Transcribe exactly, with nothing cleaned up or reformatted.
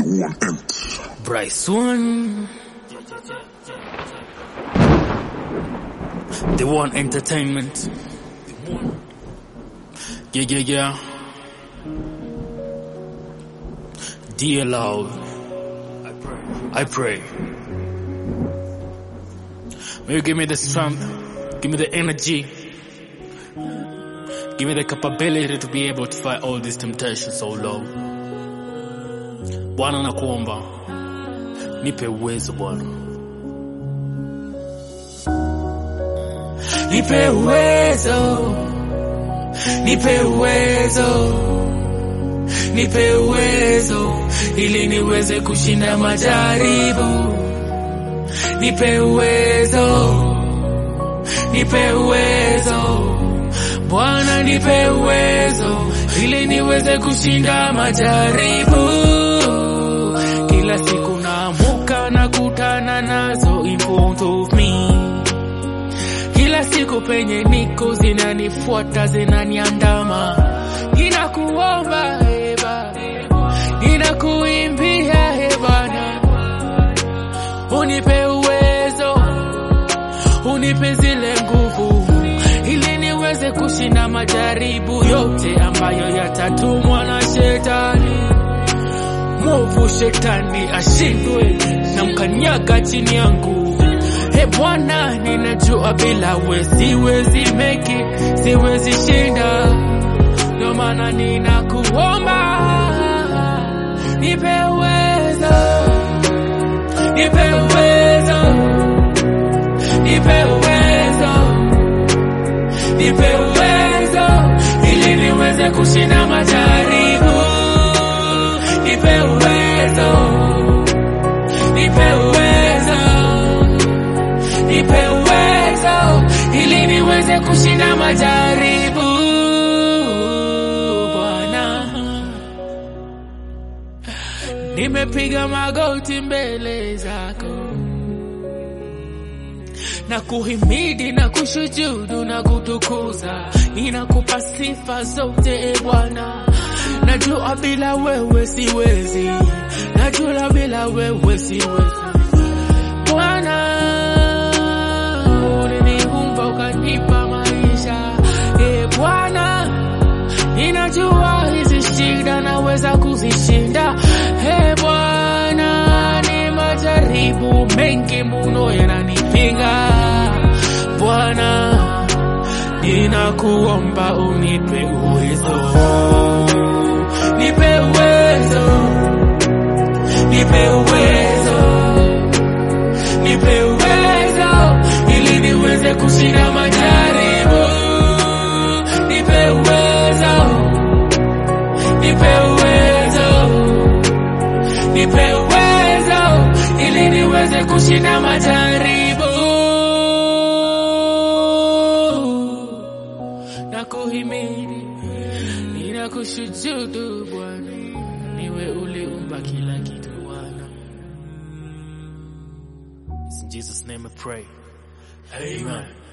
one empty. Bryce One, The One Entertainment. Yeah, yeah, yeah. Dear Lord, I pray. I pray. May you give me the strength, give me the energy, give me the capability to be able to fight all these temptations, oh Lord. Bwana nakuomba, nipe uwezo Bwana. Nipe uwezo, nipe uwezo, nipe uwezo, ili niweze kushinda majaribu. Nipe uwezo, nipe uwezo, Bwana nipe uwezo, ili niweze kushinda majaribu. Kila siku naamuka na kutana nazo in front of me. Kila siku penye niko zinanifuata zinaniandama. Ninakuomba e Baba, ninakuimbia e Bwana, unipe uwezo, unipe zile nguvu, ili niweze kushinda majaribu yote ambayo yatatumwa na shetani. Mwovu shetani ashindwe na mkanyaga chini yangu. He Bwana, ninajua bila wewe siwezi make it, siwezi shinda. Ndio maana ninakuomba, nipe uwezo, nipe uwezo, nipe uwezo, nipe uwezo, ili niweze kushinda majaribu. Nipe uwezo, nipe uwezo, nipe uwezo, ili niweze kushinda majaribu. Bwana, nimepiga magoti mbele zako na kuhimidi na kushujudu na kutukuza. Ninakupa sifa zote e Bwana. Najua bila wewe siwezi, najua bila wewe siwezi. Bwana, uliniumba ukanipa maisha e Bwana. Ninajua hizi shida naweza kuzishinda e Bwana. Ni majaribu mengi mno yananipinga Bwana, ninakuomba unipe uwezo, nipe uwezo, nipe uwezo, nipe uwezo, ili niweze kushinda majaribu. Nipe uwezo, nipe uwezo, nipe uwezo, ili niweze kushinda majaribu. Nakuhimidi, ninakushujudu Bwana, niwe uliumba kila kitu Bwana. In Jesus' name I pray. Amen.